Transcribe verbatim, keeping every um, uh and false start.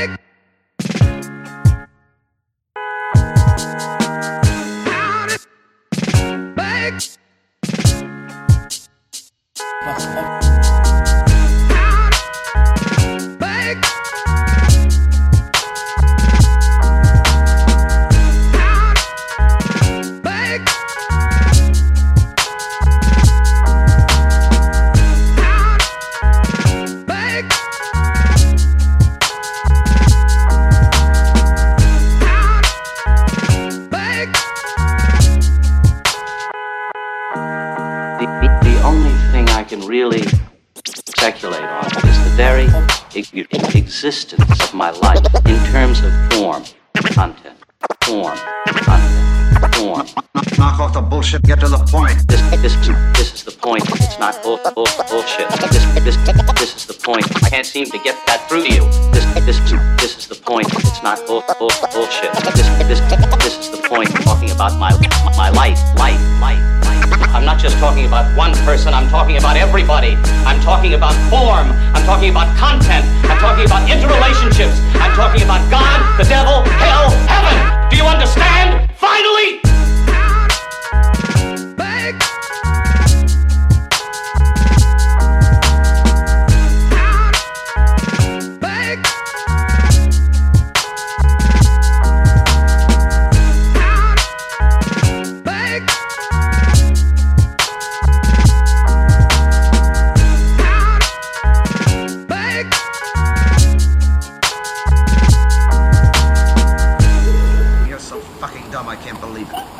The only thing I can really speculate on is the very e- existence of my life in terms of form, content, form, content, form. Knock off the bullshit, get to the point. This, this, this is the point. It's not bull, bull, bullshit. This, this, this is the point. I can't seem to get that through to you. This, this, this is the point. It's not bull, bull, bullshit. This, this, this is the point. I'm talking about my, my life, life, life, life. I'm not just talking about one person. I'm talking about everybody. I'm talking about form. I'm talking about content. I'm talking about interrelationships. I'm talking about God, the devil, hell, heaven. Do you understand? Finally! You're so fucking dumb, I can't believe it.